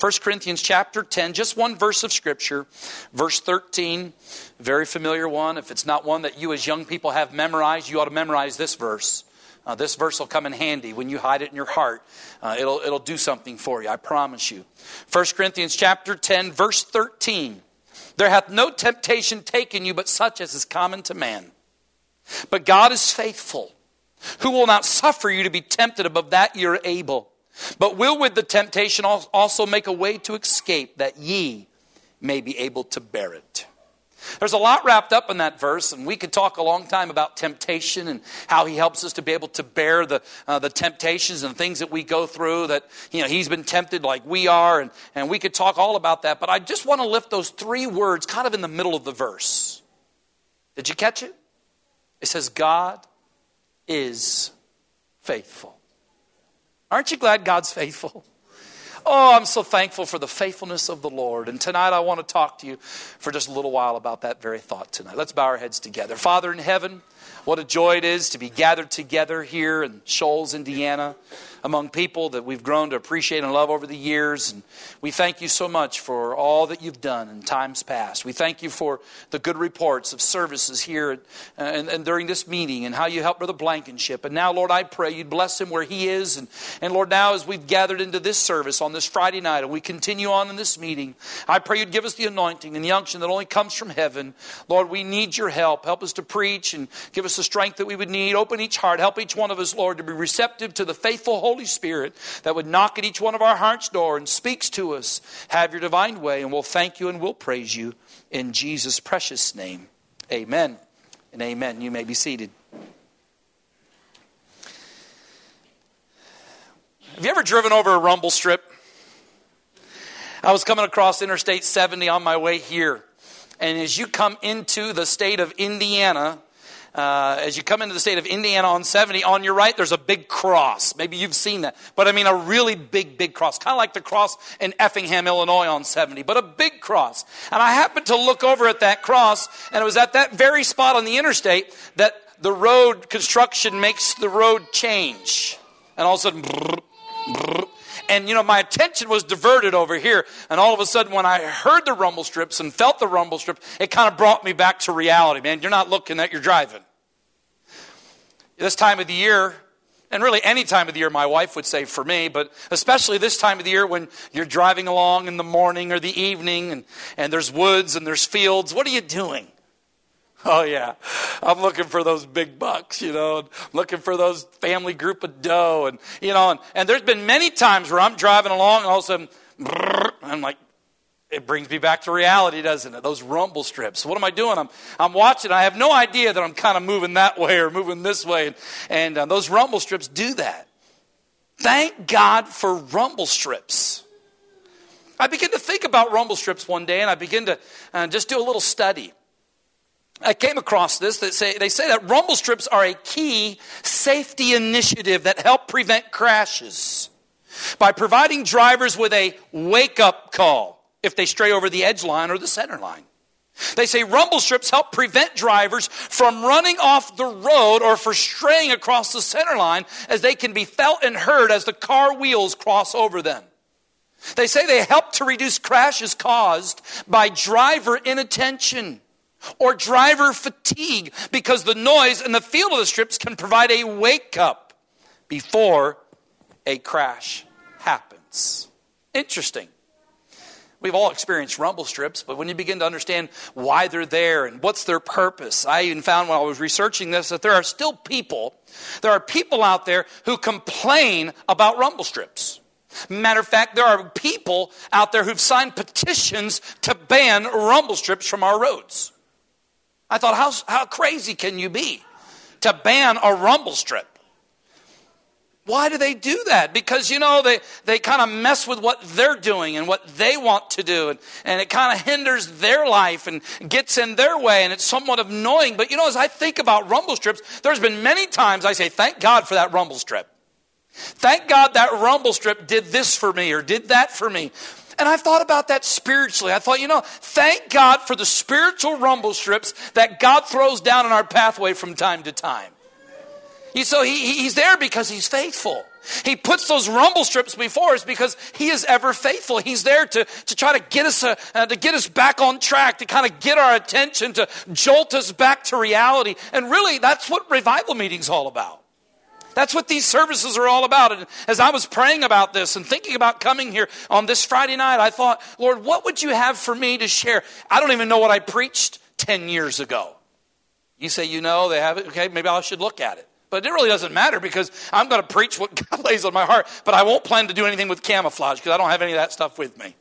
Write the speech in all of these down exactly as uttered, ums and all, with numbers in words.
First Corinthians chapter ten, just one verse of Scripture, verse thirteen, very familiar one. If it's not one that you as young people have memorized, you ought to memorize this verse. Uh, this verse will come in handy when you hide it in your heart. Uh, it'll, it'll do something for you, I promise you. First Corinthians chapter ten, verse thirteen. There hath no temptation taken you but such as is common to man. But God is faithful, who will not suffer you to be tempted above that ye are able, but will with the temptation also make a way to escape, that ye may be able to bear it. There's a lot wrapped up in that verse, and we could talk a long time about temptation and how he helps us to be able to bear the uh, the temptations and things that we go through, that, you know, he's been tempted like we are, and, and we could talk all about that. But I just want to lift those three words kind of in the middle of the verse. Did you catch it? It says, God is faithful. Aren't you glad God's faithful? Oh, I'm so thankful for the faithfulness of the Lord. And tonight I want to talk to you for just a little while about that very thought tonight. Let's bow our heads together. Father in heaven, what a joy it is to be gathered together here in Shoals, Indiana, among people that we've grown to appreciate and love over the years. And we thank you so much for all that you've done in times past. We thank you for the good reports of services here and, and during this meeting, and how you helped Brother Blankenship. And now, Lord, I pray you'd bless him where he is. And, and Lord, now as we've gathered into this service on this Friday night and we continue on in this meeting, I pray you'd give us the anointing and the unction that only comes from heaven. Lord, we need your help. Help us to preach and give us the strength that we would need. Open each heart. Help each one of us, Lord, to be receptive to the faithful Holy Spirit that would knock at each one of our heart's door and speaks to us. Have your divine way, and we'll thank you and we'll praise you in Jesus' precious name. Amen and amen. You may be seated. Have you ever driven over a rumble strip? I was coming across Interstate seventy on my way here. And as you come into the state of Indiana, uh, as you come into the state of Indiana on seventy, on your right, there's a big cross. Maybe you've seen that. But I mean a really big, big cross. Kind of like the cross in Effingham, Illinois on seventy. But a big cross. And I happened to look over at that cross, and it was at that very spot on the interstate that the road construction makes the road change. And all of a sudden, brrr, brrr. And, you know, my attention was diverted over here. And all of a sudden, when I heard the rumble strips and felt the rumble strip, it kind of brought me back to reality, man. You're not looking at, you're driving. This time of the year, and really any time of the year, my wife would say for me, but especially this time of the year when you're driving along in the morning or the evening, and, and there's woods and there's fields, what are you doing? Oh, yeah. I'm looking for those big bucks, you know, and looking for those family group of doe. And, you know, and, and there's been many times where I'm driving along and all of a sudden, brrr, I'm like, it brings me back to reality, doesn't it? Those rumble strips. What am I doing? I'm I'm watching. I have no idea that I'm kind of moving that way or moving this way. And, and uh, those rumble strips do that. Thank God for rumble strips. I began to think about rumble strips one day, and I began to uh, just do a little study. I came across this. That say, they say that rumble strips are a key safety initiative that help prevent crashes by providing drivers with a wake-up call if they stray over the edge line or the center line. They say rumble strips help prevent drivers from running off the road or for straying across the center line, as they can be felt and heard as the car wheels cross over them. They say they help to reduce crashes caused by driver inattention or driver fatigue, because the noise and the feel of the strips can provide a wake-up before a crash happens. Interesting. We've all experienced rumble strips, but when you begin to understand why they're there and what's their purpose, I even found while I was researching this that there are still people, there are people out there who complain about rumble strips. Matter of fact, there are people out there who've signed petitions to ban rumble strips from our roads. I thought, how, how crazy can you be to ban a rumble strip? Why do they do that? Because, you know, they, they kind of mess with what they're doing and what they want to do. And, and it kind of hinders their life and gets in their way. And it's somewhat annoying. But, you know, as I think about rumble strips, there's been many times I say, thank God for that rumble strip. Thank God that rumble strip did this for me or did that for me. And I've thought about that spiritually. I thought, you know, thank God for the spiritual rumble strips that God throws down in our pathway from time to time. So he, he's there because he's faithful. He puts those rumble strips before us because he is ever faithful. He's there to, to try to get us uh, uh, to get us back on track, to kind of get our attention, to jolt us back to reality. And really, that's what revival meeting's all about. That's what these services are all about. And as I was praying about this and thinking about coming here on this Friday night, I thought, Lord, what would you have for me to share? I don't even know what I preached ten years ago. You say, you know, they have it. Okay, maybe I should look at it. But it really doesn't matter because I'm going to preach what God lays on my heart. But I won't plan to do anything with camouflage because I don't have any of that stuff with me.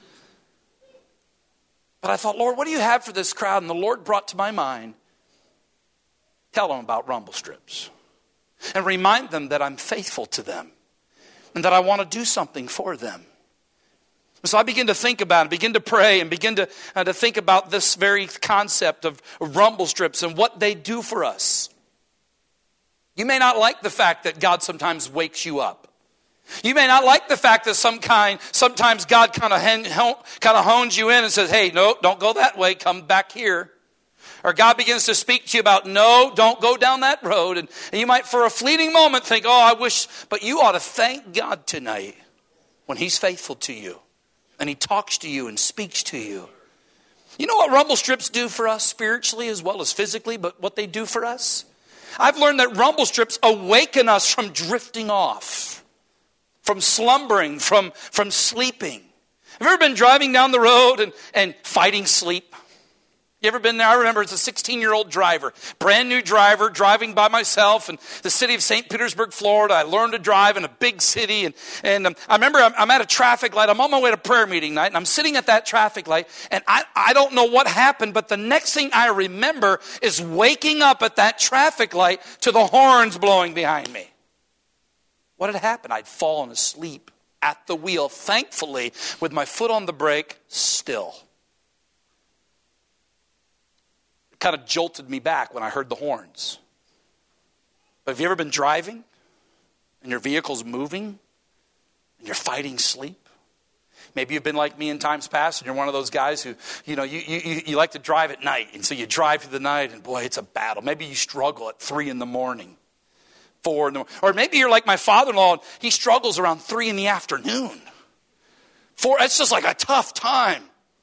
But I thought, Lord, what do you have for this crowd? And the Lord brought to my mind, tell them about rumble strips. And remind them that I'm faithful to them. And that I want to do something for them. So I begin to think about it, begin to pray, and begin to, uh, to think about this very concept of rumble strips and what they do for us. You may not like the fact that God sometimes wakes you up. You may not like the fact that some kind, sometimes God kind of kind of hones you in and says, hey, no, don't go that way, come back here. Or God begins to speak to you about, no, don't go down that road. And, and you might for a fleeting moment think, oh, I wish, but you ought to thank God tonight when he's faithful to you. And he talks to you and speaks to you. You know what rumble strips do for us spiritually as well as physically, but what they do for us? I've learned that rumble strips awaken us from drifting off, from slumbering, from, from sleeping. Have you ever been driving down the road and, and fighting sleep? You ever been there? I remember as a sixteen-year-old driver, brand new driver, driving by myself in the city of Saint Petersburg, Florida. I learned to drive in a big city. And, and um, I remember I'm, I'm at a traffic light. I'm on my way to prayer meeting night, and I'm sitting at that traffic light. And I, I don't know what happened, but the next thing I remember is waking up at that traffic light to the horns blowing behind me. What had happened? I'd fallen asleep at the wheel, thankfully, with my foot on the brake, still. Kind of jolted me back when I heard the horns. But have you ever been driving and your vehicle's moving and you're fighting sleep? Maybe you've been like me in times past and you're one of those guys who, you know, you, you, you like to drive at night. And so you drive through the night and boy, it's a battle. Maybe you struggle at three in the morning, four in the morning. Or maybe you're like my father-in-law and he struggles around three in the afternoon. Four, it's just like a tough time.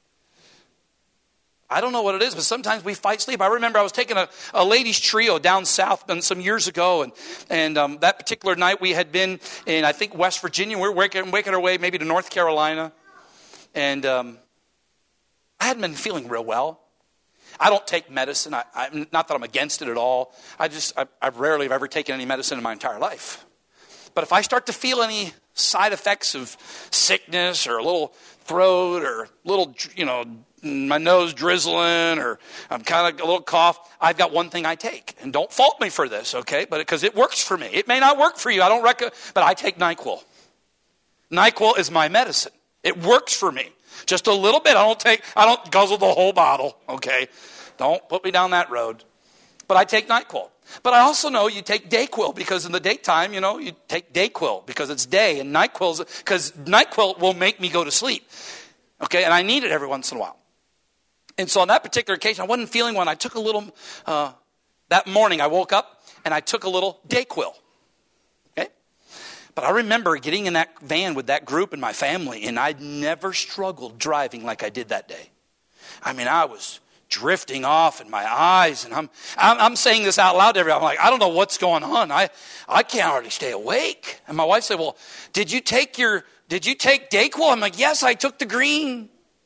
I don't know what it is, but sometimes we fight sleep. I remember I was taking a, a ladies' trio down south some years ago, and and um, that particular night we had been in, I think, West Virginia. We were waking, waking our way maybe to North Carolina, and um, I hadn't been feeling real well. I don't take medicine. I, I, not that I'm against it at all. I just, I, I rarely have ever taken any medicine in my entire life. But if I start to feel any side effects of sickness or a little throat or a little, you know, my nose drizzling or I'm kind of a little cough, I've got one thing I take. And don't fault me for this, okay? But because it works for me. It may not work for you. I don't recommend, but I take NyQuil. NyQuil is my medicine. It works for me. Just a little bit. I don't take, I don't guzzle the whole bottle, okay? Don't put me down that road. But I take NyQuil. But I also know you take DayQuil because in the daytime, you know, you take DayQuil because it's day. And NyQuil's, because NyQuil will make me go to sleep. Okay, and I need it every once in a while. And so on that particular occasion, I wasn't feeling one. I took a little, uh, that morning I woke up and I took a little DayQuil. Okay? But I remember getting in that van with that group and my family, and I'd never struggled driving like I did that day. I mean, I was drifting off in my eyes, and I'm, I'm I'm saying this out loud to everyone. I'm like, I don't know what's going on. I I can't hardly stay awake. And my wife said, well, did you take your, did you take DayQuil? I'm like, yes, I took the green.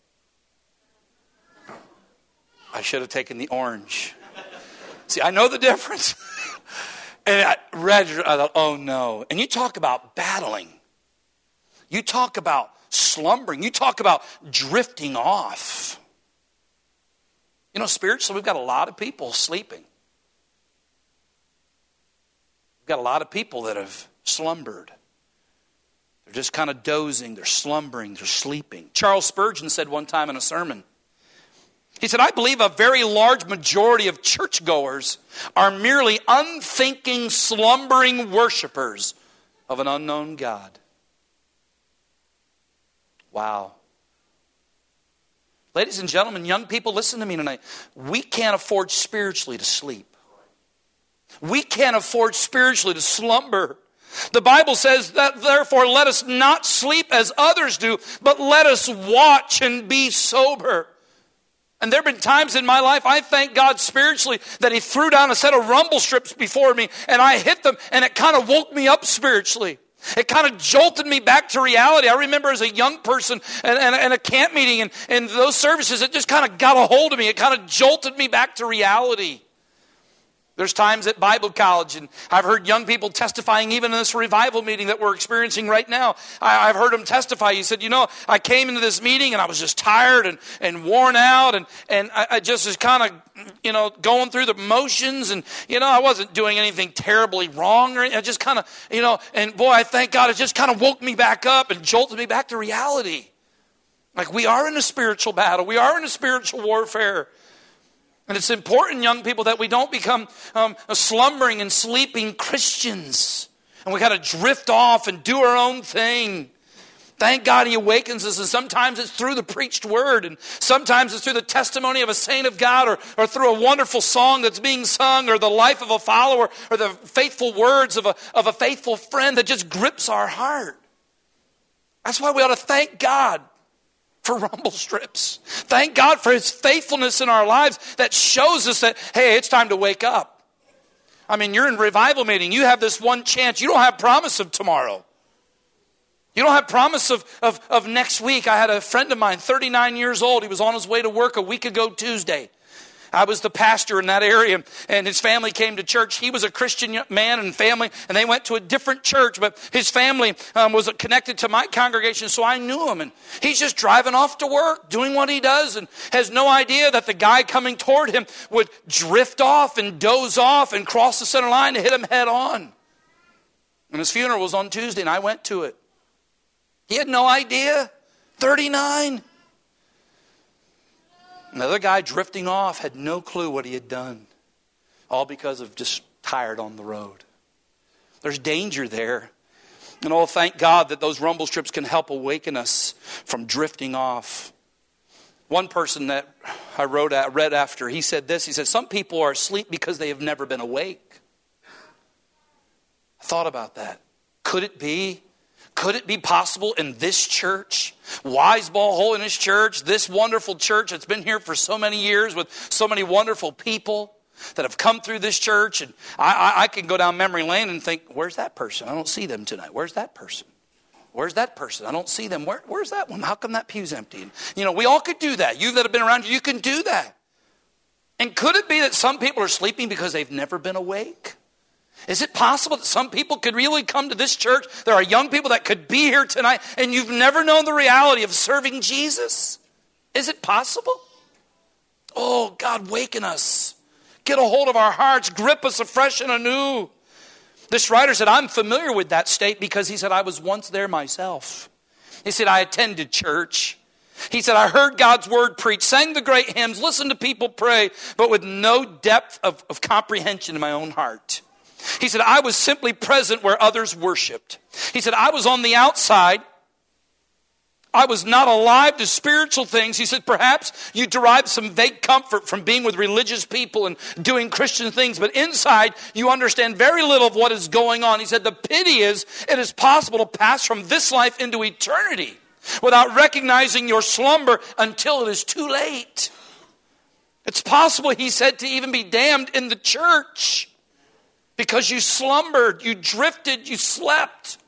I should have taken the orange. See, I know the difference. And I read, I thought, oh no. And you talk about battling. You talk about slumbering. You talk about drifting off. You know, spiritually, we've got a lot of people sleeping. We've got a lot of people that have slumbered. They're just kind of dozing. They're slumbering. They're sleeping. Charles Spurgeon said one time in a sermon, he said, I believe a very large majority of churchgoers are merely unthinking, slumbering worshipers of an unknown God. Wow. Ladies and gentlemen, young people, listen to me tonight. We can't afford spiritually to sleep. We can't afford spiritually to slumber. The Bible says that therefore let us not sleep as others do, but let us watch and be sober. And there have been times in my life, I thank God spiritually that He threw down a set of rumble strips before me and I hit them and it kind of woke me up spiritually. It kind of jolted me back to reality. I remember as a young person and, and, and a camp meeting and, and those services, it just kind of got a hold of me. It kind of jolted me back to reality. There's times at Bible college, and I've heard young people testifying even in this revival meeting that we're experiencing right now. I, I've heard them testify. He said, you know, I came into this meeting and I was just tired and, and worn out, and, and I, I just was kind of, you know, going through the motions, and, you know, I wasn't doing anything terribly wrong, or I just kind of, you know, and boy, I thank God it just kind of woke me back up and jolted me back to reality. Like, we are in a spiritual battle. We are in a spiritual warfare. And it's important, young people, that we don't become um, slumbering and sleeping Christians. And we got to drift off and do our own thing. Thank God He awakens us. And sometimes it's through the preached word. And sometimes it's through the testimony of a saint of God, or, or through a wonderful song that's being sung, or the life of a follower, or the faithful words of a, of a faithful friend that just grips our heart. That's why we ought to thank God for rumble strips. Thank God for His faithfulness in our lives that shows us that, hey, it's time to wake up. I mean, you're in revival meeting. You have this one chance. You don't have promise of tomorrow. You don't have promise of, of, of next week. I had a friend of mine, thirty-nine years old. He was on his way to work a week ago Tuesday. I was the pastor in that area, and his family came to church. He was a Christian man and family, and they went to a different church, but his family um, was connected to my congregation, so I knew him. And he's just driving off to work, doing what he does, and has no idea that the guy coming toward him would drift off and doze off and cross the center line to hit him head on. And his funeral was on Tuesday, and I went to it. He had no idea. thirty-nine. Another guy drifting off had no clue what he had done. All because of just tired on the road. There's danger there. And oh, thank God that those rumble strips can help awaken us from drifting off. One person that I wrote at, read after, he said this. He said, some people are asleep because they have never been awake. I thought about that. Could it be? Could it be possible in this church, Wiseball Holiness Church, this wonderful church that's been here for so many years with so many wonderful people that have come through this church? And I, I, I can go down memory lane and think, where's that person? I don't see them tonight. Where's that person? Where's that person? I don't see them. Where, where's that one? How come that pew's empty? And, you know, we all could do that. You that have been around here, you can do that. And could it be that some people are sleeping because they've never been awake? Is it possible that some people could really come to this church? There are young people that could be here tonight and you've never known the reality of serving Jesus. Is it possible? Oh, God, waken us. Get a hold of our hearts. Grip us afresh and anew. This writer said, I'm familiar with that state because he said, I was once there myself. He said, I attended church. He said, I heard God's word preached, sang the great hymns, listened to people pray, but with no depth of, of comprehension in my own heart. He said, I was simply present where others worshiped. He said, I was on the outside. I was not alive to spiritual things. He said, perhaps you derived some vague comfort from being with religious people and doing Christian things, but inside you understand very little of what is going on. He said, the pity is it is possible to pass from this life into eternity without recognizing your slumber until it is too late. It's possible, he said, to even be damned in the church. Because you slumbered, you drifted, you slept.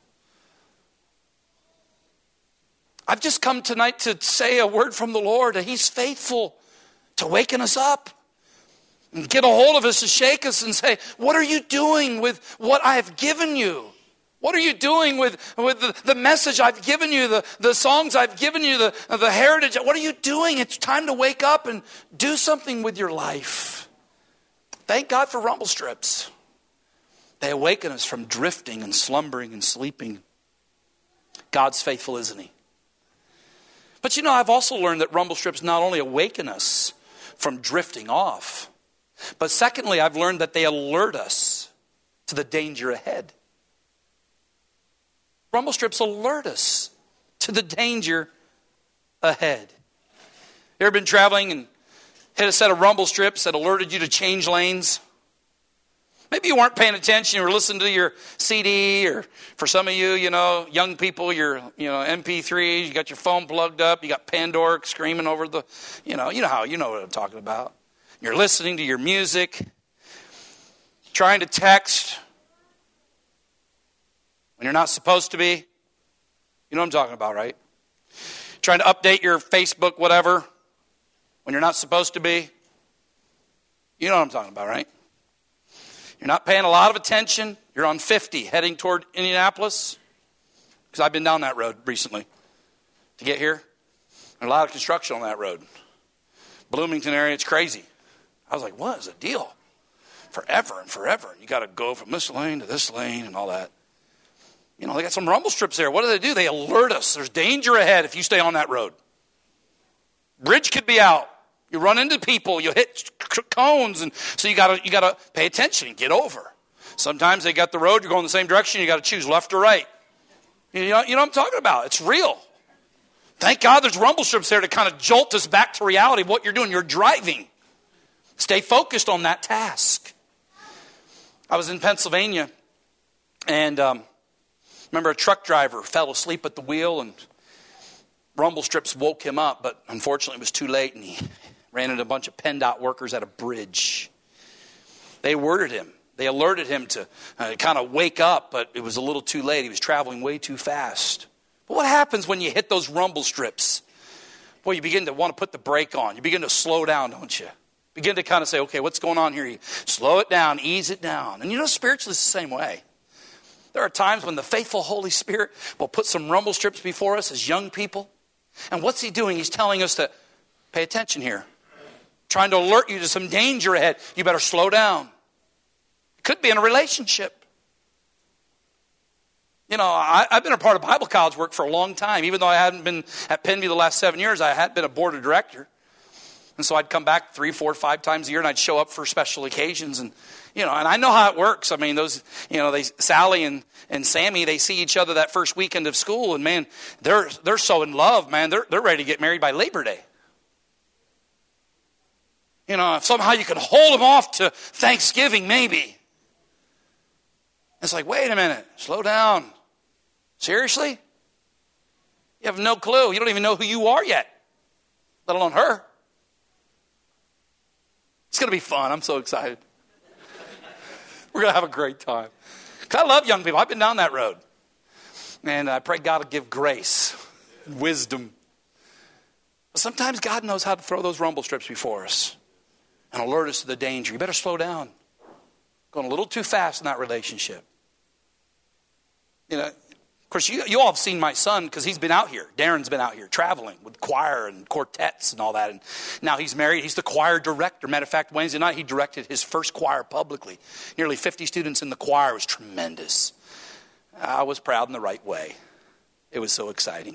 I've just come tonight to say a word from the Lord, that He's faithful to waken us up and get a hold of us, to shake us and say, what are you doing with what I have given you? What are you doing with, with the, the message I've given you, the, the songs I've given you, the, the heritage? What are you doing? It's time to wake up and do something with your life. Thank God for rumble strips. They awaken us from drifting and slumbering and sleeping. God's faithful, isn't He? But you know, I've also learned that rumble strips not only awaken us from drifting off, but secondly, I've learned that they alert us to the danger ahead. Rumble strips alert us to the danger ahead. You ever been traveling and hit a set of rumble strips that alerted you to change lanes? Maybe you weren't paying attention. You were listening to your C D, or for some of you, you know, young people, your, you know, M P threes. You got your phone plugged up. You got Pandora screaming over the, you know, you know how, you know what I'm talking about. You're listening to your music, trying to text when you're not supposed to be. You know what I'm talking about, right? Trying to update your Facebook, whatever, when you're not supposed to be. You know what I'm talking about, right? You're not paying a lot of attention. You're on fifty heading toward Indianapolis. Because I've been down that road recently to get here. There's a lot of construction on that road. Bloomington area, it's crazy. I was like, what is the deal? Forever and forever. You got to go from this lane to this lane and all that. You know, they got some rumble strips there. What do they do? They alert us. There's danger ahead if you stay on that road. Bridge could be out. You run into people. You hit cones. And so you got to you got to pay attention and get over. Sometimes they got the road. You're going the same direction. You got to choose left or right. You know, you know what I'm talking about. It's real. Thank God there's rumble strips there to kind of jolt us back to reality of what you're doing. You're driving. Stay focused on that task. I was in Pennsylvania, and um, remember a truck driver fell asleep at the wheel, and rumble strips woke him up, but unfortunately it was too late, and he ran into a bunch of PennDOT workers at a bridge. They alerted him. They alerted him to uh, kind of wake up, but it was a little too late. He was traveling way too fast. But what happens when you hit those rumble strips? Boy, you begin to want to put the brake on. You begin to slow down, don't you? Begin to kind of say, okay, what's going on here? You slow it down, ease it down. And you know, spiritually it's the same way. There are times when the faithful Holy Spirit will put some rumble strips before us as young people. And what's he doing? He's telling us to pay attention here. Trying to alert you to some danger ahead. You better slow down. It could be in a relationship. You know, I, I've been a part of Bible college work for a long time. Even though I hadn't been at Penview the last seven years, I had been a board of director. And so I'd come back three, four, five times a year, and I'd show up for special occasions. And, you know, and I know how it works. I mean, those, you know, they, Sally and, and Sammy, they see each other that first weekend of school. And, man, they're they're so in love, man. They're, they're ready to get married by Labor Day. You know, if somehow you can hold them off to Thanksgiving, maybe. It's like, wait a minute. Slow down. Seriously? You have no clue. You don't even know who you are yet, let alone her. It's going to be fun. I'm so excited. We're going to have a great time. I love young people. I've been down that road. And I pray God will give grace and wisdom. But sometimes God knows how to throw those rumble strips before us and alert us to the danger. You better slow down. Going a little too fast in that relationship. You know, of course, you, you all have seen my son because he's been out here. Darren's been out here traveling with choir and quartets and all that. And now he's married. He's the choir director. Matter of fact, Wednesday night he directed his first choir publicly. Nearly fifty students in the choir. It was tremendous. I was proud in the right way. It was so exciting.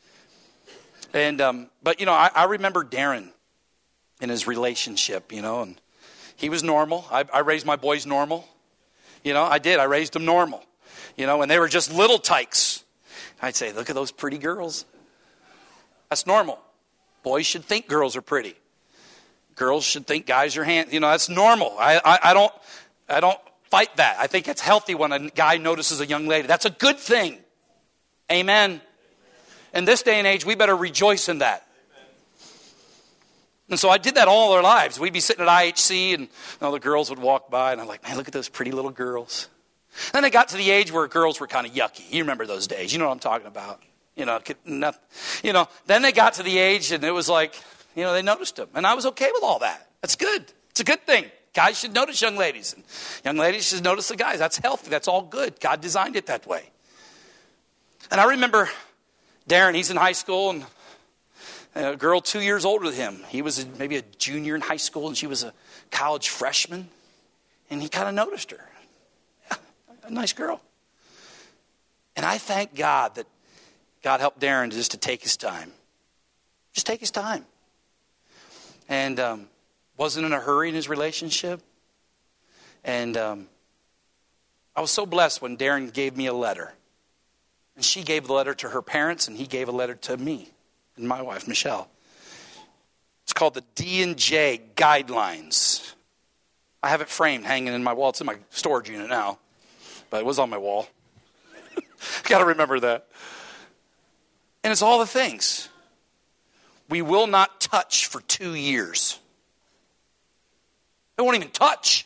And um, but, you know, I, I remember Darren in his relationship, you know, and he was normal. I, I raised my boys normal. You know, I did. I raised them normal. You know, when they were just little tykes, I'd say, look at those pretty girls. That's normal. Boys should think girls are pretty. Girls should think guys are handsome. You know, that's normal. I, I, I don't I don't fight that. I think it's healthy when a guy notices a young lady. That's a good thing. Amen. In this day and age, we better rejoice in that. And so I did that all our lives. We'd be sitting at I H C, and you know, the girls would walk by, and I'm like, man, look at those pretty little girls. Then it got to the age where girls were kind of yucky. You remember those days. You know what I'm talking about. You know, not, you know. Then they got to the age, and it was like, you know, they noticed them. And I was okay with all that. That's good. It's a good thing. Guys should notice young ladies. And young ladies should notice the guys. That's healthy. That's all good. God designed it that way. And I remember Darren, he's in high school, and a girl two years older than him. He was a, maybe a junior in high school, and she was a college freshman. And he kind of noticed her. A nice girl. And I thank God that God helped Darren just to take his time. Just take his time. And um, wasn't in a hurry in his relationship. And um, I was so blessed when Darren gave me a letter. And she gave the letter to her parents, and he gave a letter to me and my wife, Michelle. It's called the D and J Guidelines. I have it framed, hanging in my wall. It's in my storage unit now, but it was on my wall. Got to remember that. And it's all the things. We will not touch for two years. They won't even touch.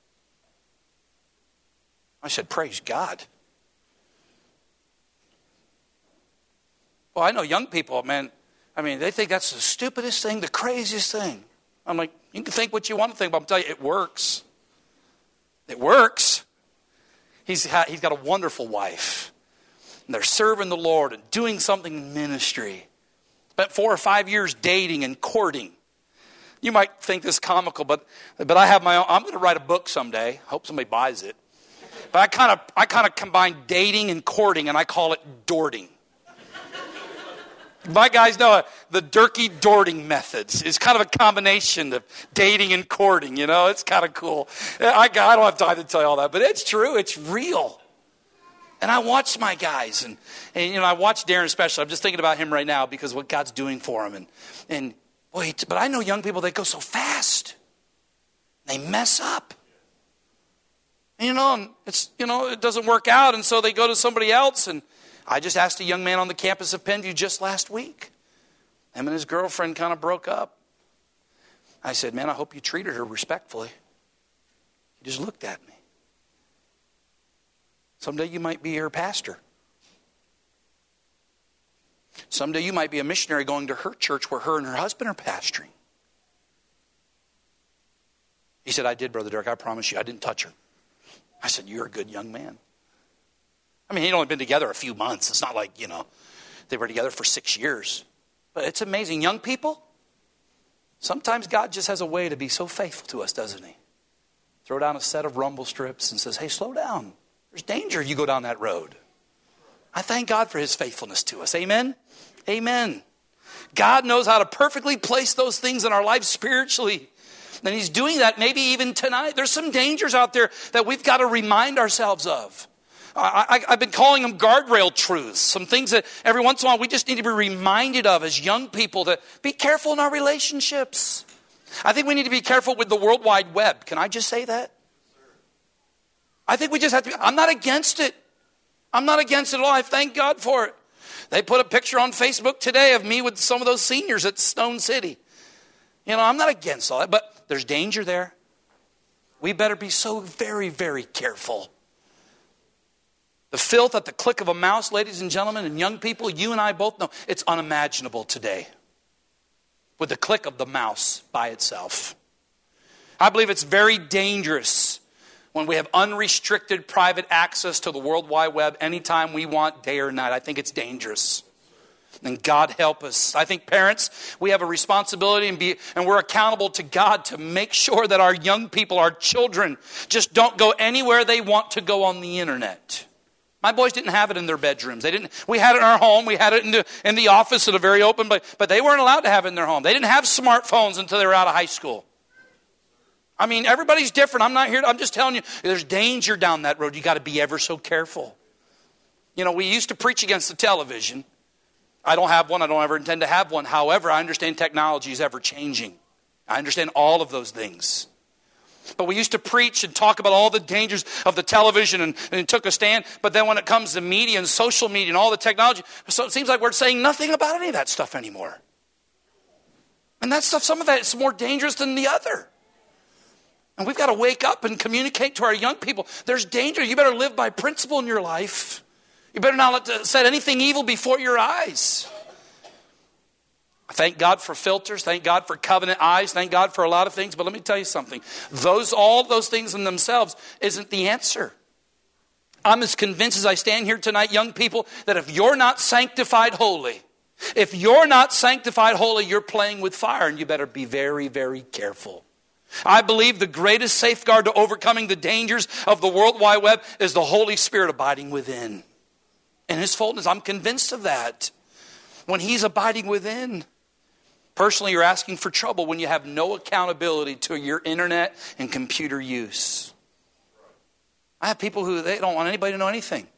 I said, praise God. Well, I know young people, man, I mean, they think that's the stupidest thing, the craziest thing. I'm like, you can think what you want to think, but I'm telling you, it works. It works. He's, ha- he's got a wonderful wife. And they're serving the Lord and doing something in ministry. Spent four or five years dating and courting. You might think this comical, but but I have my own. I'm going to write a book someday. Hope somebody buys it. But I kind of I kind of combine dating and courting, and I call it dorting. My guys know it. The Durkee Dorting methods is kind of a combination of dating and courting. You know, it's kind of cool. I, I don't have time to tell you all that, but it's true. It's real. And I watch my guys, and, and you know, I watch Darren especially. I'm just thinking about him right now because what God's doing for him. And and boy, but I know young people that go so fast, they mess up. And, you know, and it's you know it doesn't work out, and so they go to somebody else. And I just asked a young man on the campus of Penview just last week. Him and his girlfriend kind of broke up. I said, man, I hope you treated her respectfully. He just looked at me. Someday you might be her pastor. Someday you might be a missionary going to her church where her and her husband are pastoring. He said, I did, Brother Derek. I promise you, I didn't touch her. I said, you're a good young man. I mean, he'd only been together a few months. It's not like, you know, they were together for six years. But it's amazing. Young people, sometimes God just has a way to be so faithful to us, doesn't he? Throw down a set of rumble strips and says, hey, slow down. There's danger if you go down that road. I thank God for his faithfulness to us. Amen? Amen. God knows how to perfectly place those things in our life spiritually. And he's doing that maybe even tonight. There's some dangers out there that we've got to remind ourselves of. I, I, I've been calling them guardrail truths. Some things that every once in a while we just need to be reminded of as young people, to be careful in our relationships. I think we need to be careful with the World Wide Web. Can I just say that? I think we just have to be, I'm not against it. I'm not against it at all. I thank God for it. They put a picture on Facebook today of me with some of those seniors at Stone City. You know, I'm not against all that, but there's danger there. We better be so very, very careful. The filth at the click of a mouse, ladies and gentlemen, and young people, you and I both know, it's unimaginable today. With the click of the mouse by itself. I believe it's very dangerous when we have unrestricted private access to the World Wide Web anytime we want, day or night. I think it's dangerous. And God help us. I think parents, we have a responsibility and, be, and we're accountable to God to make sure that our young people, our children, just don't go anywhere they want to go on the internet. My boys didn't have it in their bedrooms. They didn't. We had it in our home. We had it in the, in the office at a very open, but, but they weren't allowed to have it in their home. They didn't have smartphones until they were out of high school. I mean, everybody's different. I'm not here. To, I'm just telling you, there's danger down that road. You got to be ever so careful. You know, we used to preach against the television. I don't have one. I don't ever intend to have one. However, I understand technology is ever changing. I understand all of those things. But we used to preach and talk about all the dangers of the television and, and it took a stand. But then when it comes to media and social media and all the technology, so it seems like we're saying nothing about any of that stuff anymore. And that stuff, some of that is more dangerous than the other. And we've got to wake up and communicate to our young people. There's danger. You better live by principle in your life. You better not let set anything evil before your eyes. Thank God for filters. Thank God for covenant eyes. Thank God for a lot of things. But let me tell you something. Those, all those things in themselves isn't the answer. I'm as convinced as I stand here tonight, young people, that if you're not sanctified holy, if you're not sanctified holy, you're playing with fire, and you better be very, very careful. I believe the greatest safeguard to overcoming the dangers of the World Wide Web is the Holy Spirit abiding within. In his fullness, I'm convinced of that. When he's abiding within. Personally, you're asking for trouble when you have no accountability to your internet and computer use. I have people who they don't want anybody to know anything.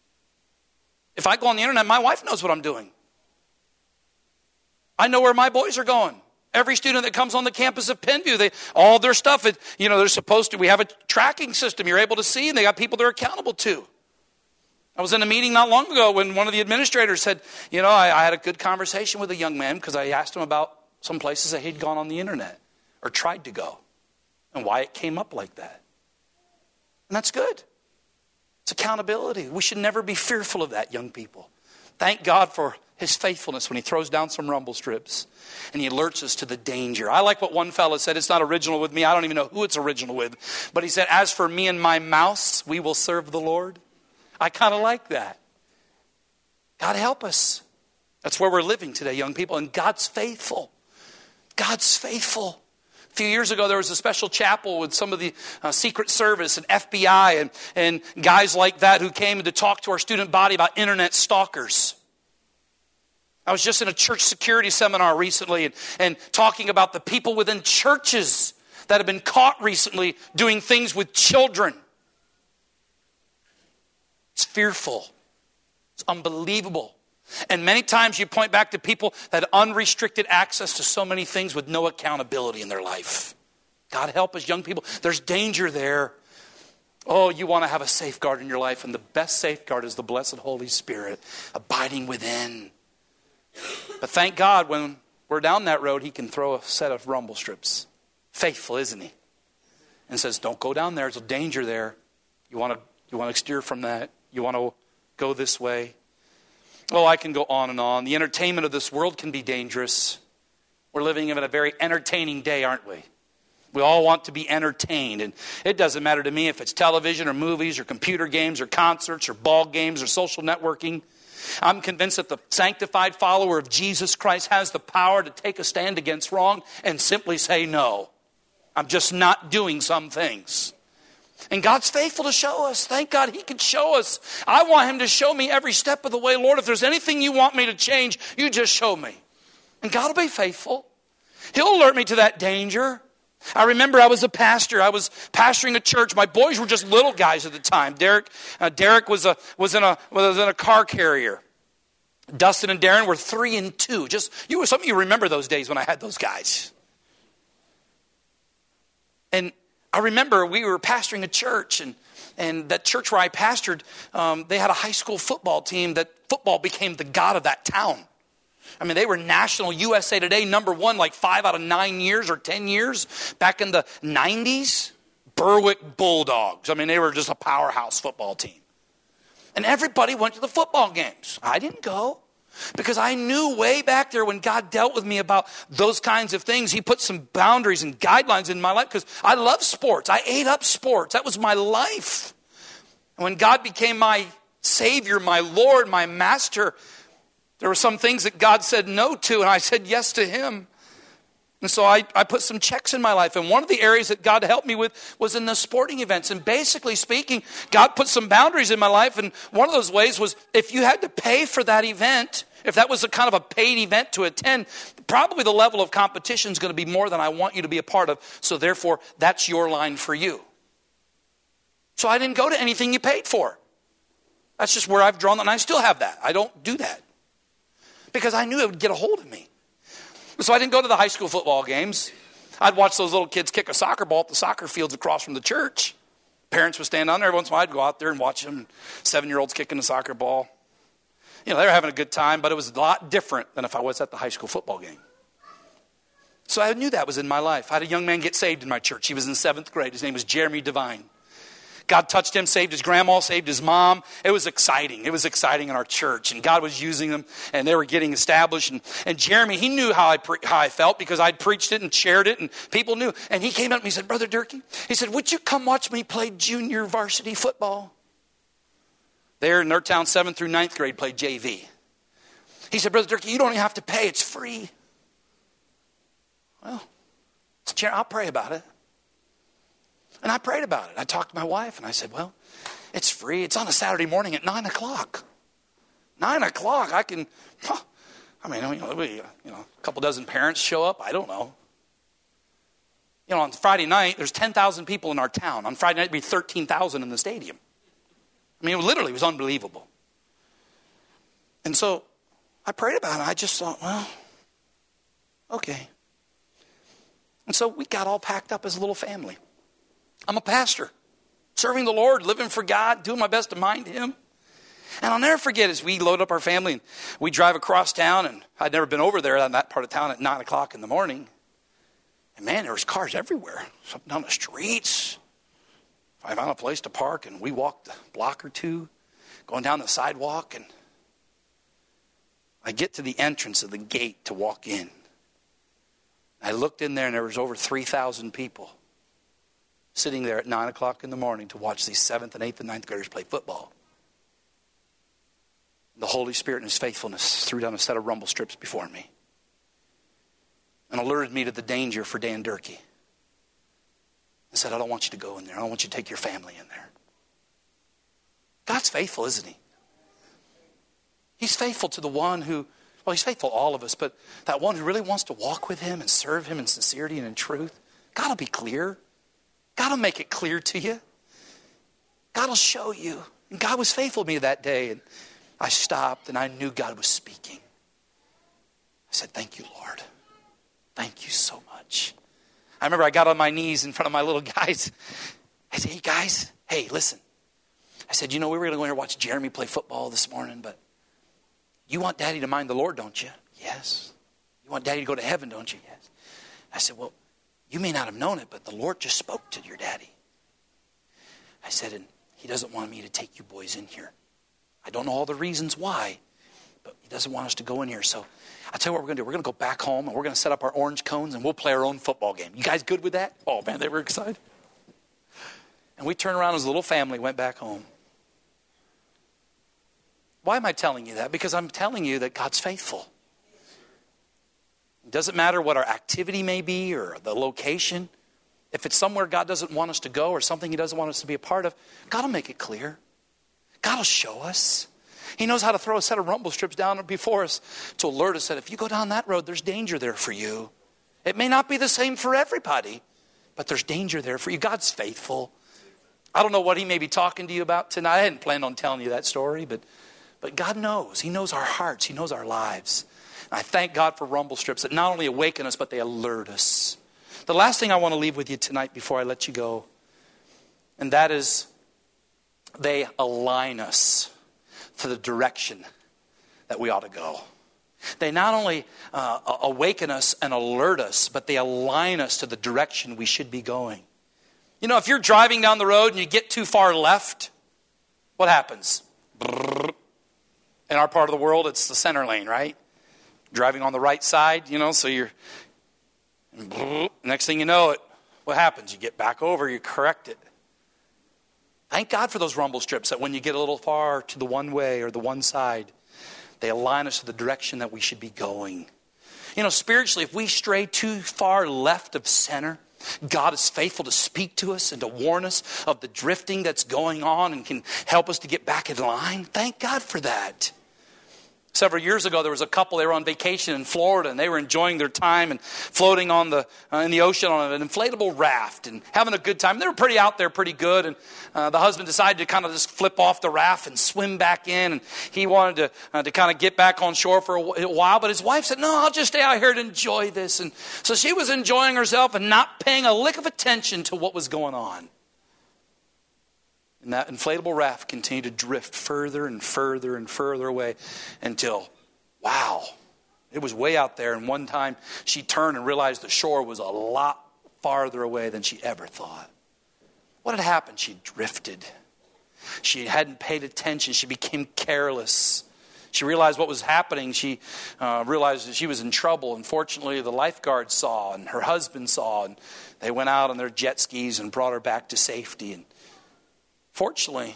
If I go on the internet, my wife knows what I'm doing. I know where my boys are going. Every student that comes on the campus of Penview, they all their stuff, it, you know, they're supposed to, we have a tracking system you're able to see, and they got people they're accountable to. I was in a meeting not long ago when one of the administrators said, you know, I, I had a good conversation with a young man because I asked him about some places that he'd gone on the internet or tried to go and why it came up like that. And that's good. It's accountability. We should never be fearful of that, young people. Thank God for his faithfulness when he throws down some rumble strips and he alerts us to the danger. I like what one fellow said. It's not original with me. I don't even know who it's original with. But he said, as for me and my mouse, we will serve the Lord. I kind of like that. God help us. That's where we're living today, young people. And God's faithful. God's faithful. A few years ago, there was a special chapel with some of the uh, Secret Service and F B I and, and guys like that who came to talk to our student body about internet stalkers. I was just in a church security seminar recently and, and talking about the people within churches that have been caught recently doing things with children. It's fearful. It's unbelievable. And many times you point back to people that had unrestricted access to so many things with no accountability in their life. God help us, young people. There's danger there. Oh, you want to have a safeguard in your life, and the best safeguard is the blessed Holy Spirit abiding within. But thank God when we're down that road, he can throw a set of rumble strips. Faithful, isn't he? And says, don't go down there. There's a danger there. You want to you want to steer from that. You want to go this way. Oh, I can go on and on. The entertainment of this world can be dangerous. We're living in a very entertaining day, aren't we? We all want to be entertained. And it doesn't matter to me if it's television or movies or computer games or concerts or ball games or social networking. I'm convinced that the sanctified follower of Jesus Christ has the power to take a stand against wrong and simply say no. I'm just not doing some things. And God's faithful to show us. Thank God he can show us. I want him to show me every step of the way. Lord, if there's anything you want me to change, you just show me. And God will be faithful. He'll alert me to that danger. I remember I was a pastor. I was pastoring a church. My boys were just little guys at the time. Derek, uh, Derek was a was in a was in a car carrier. Dustin and Darren were three and two. Just you, some of you remember those days when I had those guys. And I remember we were pastoring a church, and and that church where I pastored, um, they had a high school football team that football became the god of that town. I mean, they were national U S A Today number one like five out of nine years or ten years. Back in the nineties, Berwick Bulldogs. I mean, they were just a powerhouse football team. And everybody went to the football games. I didn't go because I knew way back there when God dealt with me about those kinds of things, he put some boundaries and guidelines in my life because I love sports. I ate up sports. That was my life. And when God became my Savior, my Lord, my Master, there were some things that God said no to, and I said yes to him. And so I, I put some checks in my life. And one of the areas that God helped me with was in the sporting events. And basically speaking, God put some boundaries in my life. And one of those ways was if you had to pay for that event, if that was a kind of a paid event to attend, probably the level of competition is going to be more than I want you to be a part of. So therefore, that's your line for you. So I didn't go to anything you paid for. That's just where I've drawn that. And I still have that. I don't do that. Because I knew it would get a hold of me. So I didn't go to the high school football games. I'd watch those little kids kick a soccer ball at the soccer fields across from the church. Parents would stand down there. Every once in a while, I'd go out there and watch them. Seven-year-olds kicking a soccer ball. You know, they were having a good time, but it was a lot different than if I was at the high school football game. So I knew that was in my life. I had a young man get saved in my church. He was in seventh grade. His name was Jeremy Devine. God touched him, saved his grandma, saved his mom. It was exciting. It was exciting in our church. And God was using them, and they were getting established. And, and Jeremy, he knew how I pre- how I felt because I'd preached it and shared it, and people knew. And he came up to me and said, Brother Durkee, he said, would you come watch me play junior varsity football? There in their town, seventh through ninth grade, played J V. He said, Brother Durkee, you don't even have to pay. It's free. Well, I'll pray about it. And I prayed about it. I talked to my wife and I said, well, it's free. It's on a Saturday morning at nine o'clock. Nine o'clock, I can, huh, I mean, you know, we, you know, a couple dozen parents show up. I don't know. You know, on Friday night, there's ten thousand people in our town. On Friday night, it'd be thirteen thousand in the stadium. I mean, it literally was unbelievable. And so I prayed about it. I just thought, well, okay. And so we got all packed up as a little family. I'm a pastor, serving the Lord, living for God, doing my best to mind him. And I'll never forget as we load up our family and we drive across town, and I'd never been over there on that part of town at nine o'clock in the morning. And man, there was cars everywhere, up down the streets. I found a place to park, and we walked a block or two, going down the sidewalk, and I get to the entrance of the gate to walk in. I looked in there, and there was over three thousand people sitting there at nine o'clock in the morning to watch these seventh and eighth and ninth graders play football. The Holy Spirit in his faithfulness threw down a set of rumble strips before me and alerted me to the danger for Dan Durkee. And said, I don't want you to go in there. I don't want you to take your family in there. God's faithful, isn't he? He's faithful to the one who, well, he's faithful to all of us, but that one who really wants to walk with him and serve him in sincerity and in truth, God will be clear. God will make it clear to you. God will show you. And God was faithful to me that day. And I stopped and I knew God was speaking. I said, thank you, Lord. Thank you so much. I remember I got on my knees in front of my little guys. I said, hey guys, hey, listen. I said, you know, we were going to go here and watch Jeremy play football this morning, but you want Daddy to mind the Lord, don't you? Yes. You want Daddy to go to heaven, don't you? Yes. I said, well, you may not have known it, but the Lord just spoke to your daddy. I said, and he doesn't want me to take you boys in here. I don't know all the reasons why, but he doesn't want us to go in here. So I'll tell you what we're going to do. We're going to go back home, and we're going to set up our orange cones, and we'll play our own football game. You guys good with that? Oh, man, they were excited. And we turned around as a little family, went back home. Why am I telling you that? Because I'm telling you that God's faithful. It doesn't matter what our activity may be or the location. If it's somewhere God doesn't want us to go or something he doesn't want us to be a part of, God will make it clear. God will show us. He knows how to throw a set of rumble strips down before us to alert us that if you go down that road, there's danger there for you. It may not be the same for everybody, but there's danger there for you. God's faithful. I don't know what he may be talking to you about tonight. I hadn't planned on telling you that story, but, but God knows. He knows our hearts. He knows our lives. And I thank God for rumble strips that not only awaken us, but they alert us. The last thing I want to leave with you tonight before I let you go, and that is they align us to the direction that we ought to go. They not only uh, awaken us and alert us, but they align us to the direction we should be going. You know, if you're driving down the road and you get too far left, what happens? In our part of the world, it's the center lane, right? Driving on the right side, you know, so you're... Next thing you know it, what happens? You get back over, you correct it. Thank God for those rumble strips that when you get a little far to the one way or the one side, they align us to the direction that we should be going. You know, spiritually, if we stray too far left of center, God is faithful to speak to us and to warn us of the drifting that's going on and can help us to get back in line. Thank God for that. Several years ago, there was a couple, they were on vacation in Florida, and they were enjoying their time and floating on the uh, in the ocean on an inflatable raft and having a good time. They were pretty out there, pretty good, and uh, the husband decided to kind of just flip off the raft and swim back in, and he wanted to uh, to kind of get back on shore for a while, but his wife said, no, I'll just stay out here to enjoy this. And so she was enjoying herself and not paying a lick of attention to what was going on. And that inflatable raft continued to drift further and further and further away until, wow, it was way out there. And one time she turned and realized the shore was a lot farther away than she ever thought. What had happened? She drifted. She hadn't paid attention. She became careless. She realized what was happening. She uh, realized that she was in trouble. Unfortunately, the lifeguard saw and her husband saw. And they went out on their jet skis and brought her back to safety. And fortunately,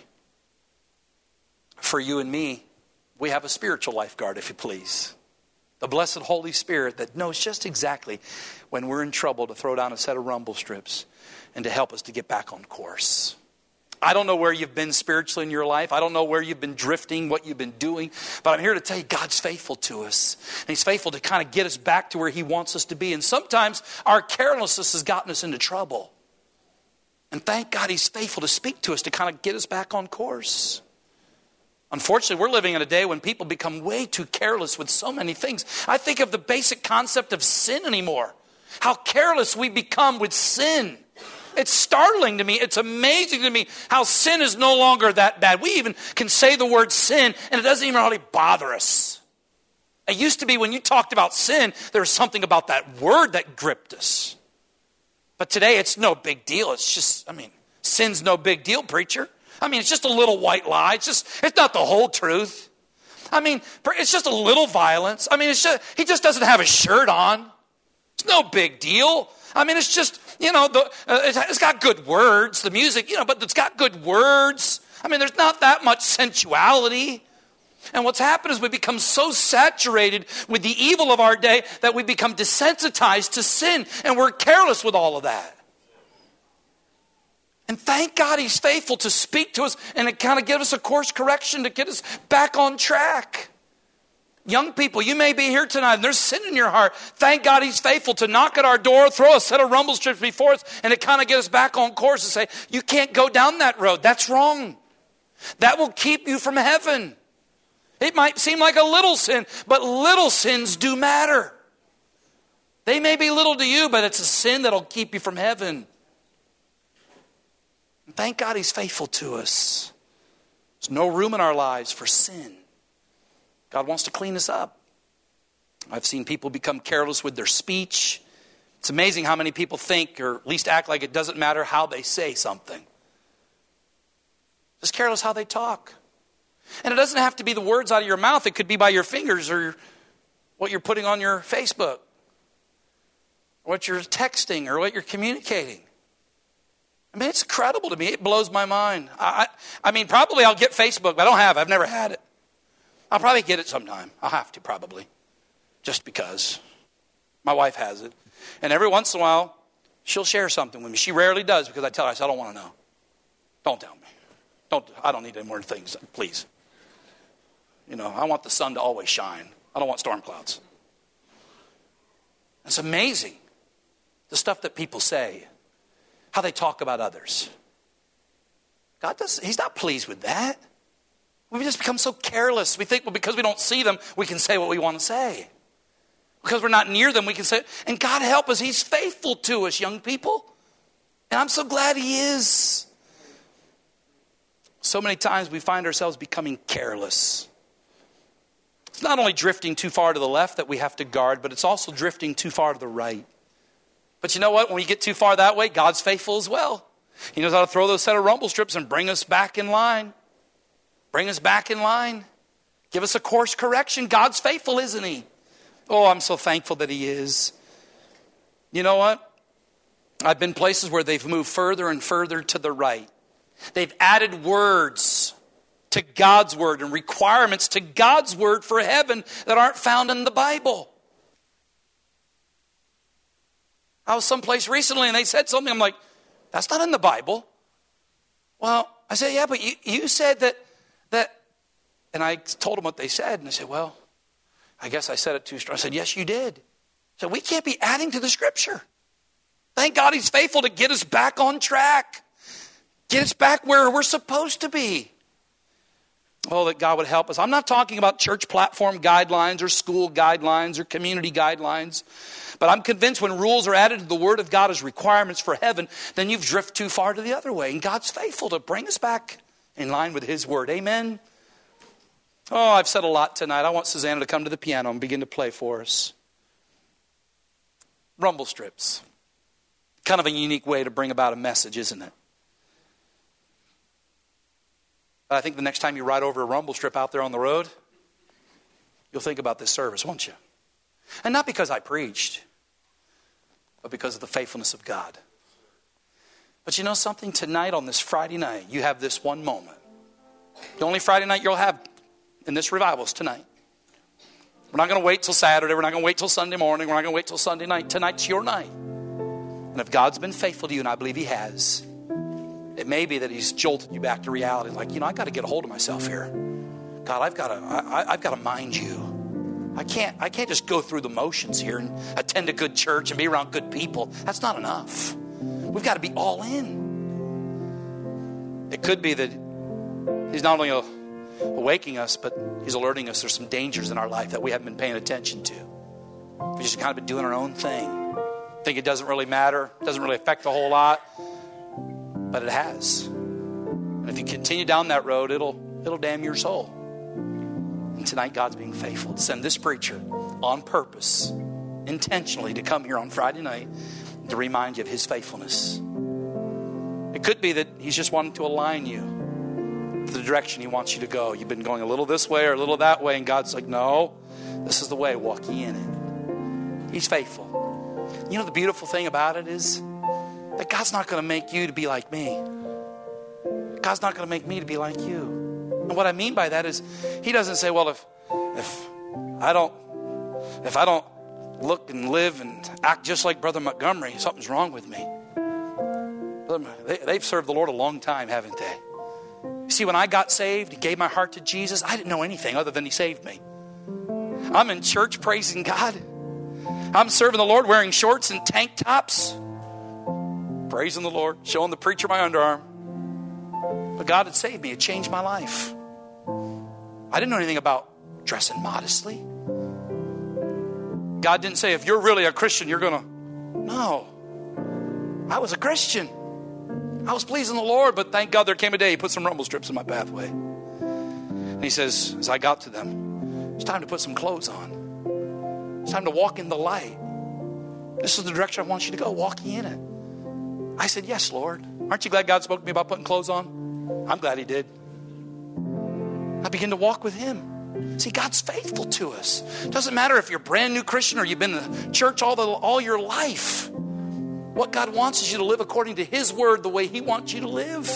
for you and me, we have a spiritual lifeguard, if you please. The blessed Holy Spirit that knows just exactly when we're in trouble to throw down a set of rumble strips and to help us to get back on course. I don't know where you've been spiritually in your life. I don't know where you've been drifting, what you've been doing. But I'm here to tell you God's faithful to us. And he's faithful to kind of get us back to where he wants us to be. And sometimes our carelessness has gotten us into trouble. And thank God he's faithful to speak to us to kind of get us back on course. Unfortunately, we're living in a day when people become way too careless with so many things. I think of the basic concept of sin anymore. How careless we become with sin. It's startling to me. It's amazing to me how sin is no longer that bad. We even can say the word sin and it doesn't even really bother us. It used to be when you talked about sin, there was something about that word that gripped us. But today it's no big deal. It's just, I mean, sin's no big deal, preacher. I mean, it's just a little white lie. It's just, it's not the whole truth. I mean, it's just a little violence. I mean, it's just, he just doesn't have his shirt on. It's no big deal. I mean, it's just, you know, the, uh, it's got good words, the music, you know, but it's got good words. I mean, there's not that much sensuality. And what's happened is we become so saturated with the evil of our day that we become desensitized to sin, and we're careless with all of that. And thank God he's faithful to speak to us and to kind of give us a course correction to get us back on track. Young people, you may be here tonight and there's sin in your heart. Thank God he's faithful to knock at our door, throw a set of rumble strips before us, and to kind of get us back on course and say, you can't go down that road. That's wrong. That will keep you from heaven. It might seem like a little sin, but little sins do matter. They may be little to you, but it's a sin that'll keep you from heaven. And thank God he's faithful to us. There's no room in our lives for sin. God wants to clean us up. I've seen people become careless with their speech. It's amazing how many people think, or at least act like it doesn't matter how they say something. Just careless how they talk. And it doesn't have to be the words out of your mouth. It could be by your fingers or what you're putting on your Facebook, or what you're texting, or what you're communicating. I mean, it's incredible to me. It blows my mind. I, I, I mean, probably I'll get Facebook, but I don't have it. I've never had it. I'll probably get it sometime. I'll have to probably. Just because. My wife has it. And every once in a while, she'll share something with me. She rarely does because I tell her, I say, I don't want to know. Don't tell me. Don't. I don't need any more things, please. You know, I want the sun to always shine. I don't want storm clouds. It's amazing, the stuff that people say, how they talk about others. God does, he's not pleased with that. We just become so careless. We think, well, because we don't see them, we can say what we want to say. Because we're not near them, we can say, and God help us, he's faithful to us, young people. And I'm so glad he is. So many times we find ourselves becoming careless. It's not only drifting too far to the left that we have to guard, but it's also drifting too far to the right. But you know what? When we get too far that way, God's faithful as well. He knows how to throw those set of rumble strips and bring us back in line. Bring us back in line. Give us a course correction. God's faithful, isn't he? Oh, I'm so thankful that he is. You know what? I've been places where they've moved further and further to the right. They've added words to God's word and requirements to God's word for heaven that aren't found in the Bible. I was someplace recently and they said something. I'm like, that's not in the Bible. Well, I said, yeah, but you, you said that, that, and I told them what they said. And they said, well, I guess I said it too strong. I said, yes, you did. So we can't be adding to the scripture. Thank God he's faithful to get us back on track. Get us back where we're supposed to be. Oh, that God would help us. I'm not talking about church platform guidelines or school guidelines or community guidelines. But I'm convinced when rules are added to the Word of God as requirements for heaven, then you've drifted too far to the other way. And God's faithful to bring us back in line with his Word. Amen? Oh, I've said a lot tonight. I want Susanna to come to the piano and begin to play for us. Rumble strips. Kind of a unique way to bring about a message, isn't it? I think the next time you ride over a rumble strip out there on the road, you'll think about this service, won't you? And not because I preached, but because of the faithfulness of God. But you know something? Tonight on this Friday night, you have this one moment. The only Friday night you'll have in this revival is tonight. We're not going to wait till Saturday. We're not going to wait till Sunday morning. We're not going to wait till Sunday night. Tonight's your night. And if God's been faithful to you, and I believe he has, it may be that he's jolted you back to reality. Like, you know, I got to get a hold of myself here. God, I've got to, I, I've got to mind you. I can't, I can't just go through the motions here and attend a good church and be around good people. That's not enough. We've got to be all in. It could be that he's not only awakening us, but he's alerting us there's some dangers in our life that we haven't been paying attention to. We've just kind of been doing our own thing. think it doesn't really matter, doesn't really affect a whole lot, but it has. And if you continue down that road, it'll it'll damn your soul. And tonight, God's being faithful to send this preacher on purpose, intentionally, to come here on Friday night to remind you of his faithfulness. It could be that he's just wanting to align you to the direction he wants you to go. You've been going a little this way or a little that way, and God's like, no, this is the way, walk ye in it. He's faithful. You know, the beautiful thing about it is that God's not going to make you to be like me. God's not going to make me to be like you. And what I mean by that is, he doesn't say, well, if if I don't if I don't look and live and act just like Brother Montgomery, something's wrong with me. They, they've served the Lord a long time, haven't they? You see, when I got saved and gave my heart to Jesus, I didn't know anything other than he saved me. I'm in church praising God. I'm serving the Lord wearing shorts and tank tops, praising the Lord, showing the preacher my underarm. But God had saved me. It changed my life. I didn't know anything about dressing modestly. God didn't say, if you're really a Christian, you're going to... No. I was a Christian. I was pleasing the Lord, but thank God there came a day he put some rumble strips in my pathway. And he says, as I got to them, it's time to put some clothes on. It's time to walk in the light. This is the direction I want you to go. Walk ye in it. I said, yes, Lord. Aren't you glad God spoke to me about putting clothes on? I'm glad he did. I began to walk with him. See, God's faithful to us. It doesn't matter if you're a brand new Christian or you've been in church all, the, all your life. What God wants is you to live according to his word, the way he wants you to live.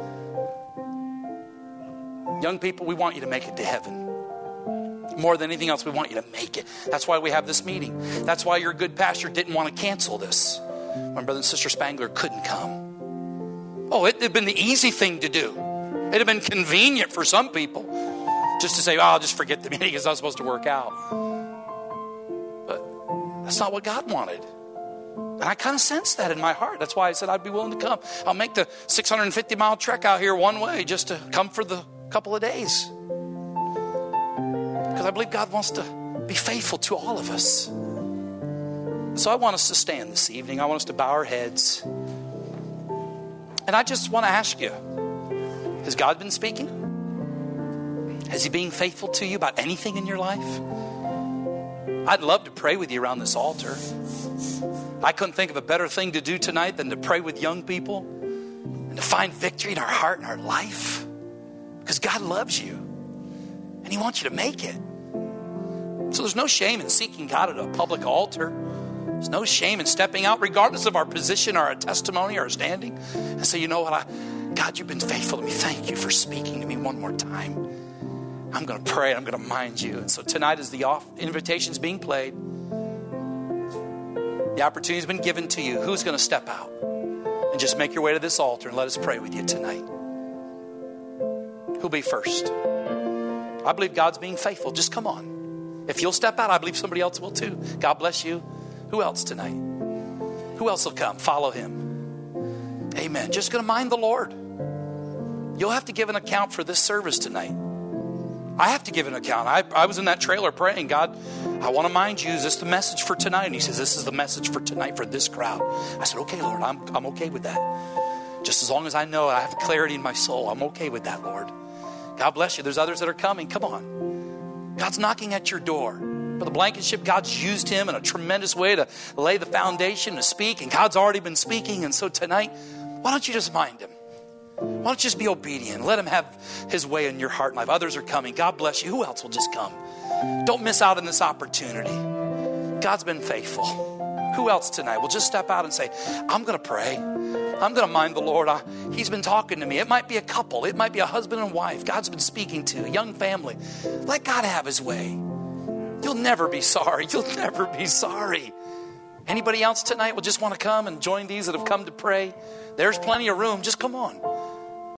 Young people, we want you to make it to heaven. More than anything else, we want you to make it. That's why we have this meeting. That's why your good pastor didn't want to cancel this. My brother and sister Spangler couldn't come. Oh, it had been the easy thing to do. It had been convenient for some people just to say, oh, I'll just forget the meeting. It's not supposed to work out. But that's not what God wanted. And I kind of sensed that in my heart. That's why I said I'd be willing to come. I'll make the six hundred fifty mile trek out here one way just to come for the couple of days. Because I believe God wants to be faithful to all of us. So I want us to stand this evening. I want us to bow our heads. And I just want to ask you, has God been speaking? Has he been faithful to you about anything in your life? I'd love to pray with you around this altar. I couldn't think of a better thing to do tonight than to pray with young people and to find victory in our heart and our life. Because God loves you and he wants you to make it. So there's no shame in seeking God at a public altar. There's no shame in stepping out regardless of our position or our testimony or our standing and say, you know what, I, God, you've been faithful to me. Thank you for speaking to me one more time. I'm going to pray and I'm going to mind you. And so tonight as the off invitation's being played, the opportunity's been given to you. Who's going to step out and just make your way to this altar and let us pray with you tonight? Who'll be first? I believe God's being faithful. Just come on. If you'll step out, I believe somebody else will too. God bless you. Who else tonight? Who else will come? Follow him. Amen. Just going to mind the Lord. You'll have to give an account for this service tonight. I have to give an account. I, I was in that trailer praying, God, I want to mind you. Is this the message for tonight? And he says, this is the message for tonight for this crowd. I said, okay, Lord, I'm, I'm okay with that. Just as long as I know I have clarity in my soul, I'm okay with that, Lord. God bless you. There's others that are coming. Come on. God's knocking at your door. For the Blankenship, God's used him in a tremendous way to lay the foundation, to speak. And God's already been speaking. And so tonight, why don't you just mind him? Why don't you just be obedient? Let him have his way in your heart and life. Others are coming. God bless you. Who else will just come? Don't miss out on this opportunity. God's been faithful. Who else tonight will just step out and say, I'm going to pray. I'm going to mind the Lord. I, he's been talking to me. It might be a couple. It might be a husband and wife. God's been speaking to a young family. Let God have his way. You'll never be sorry. You'll never be sorry. Anybody else tonight will just want to come and join these that have come to pray? There's plenty of room. Just come on.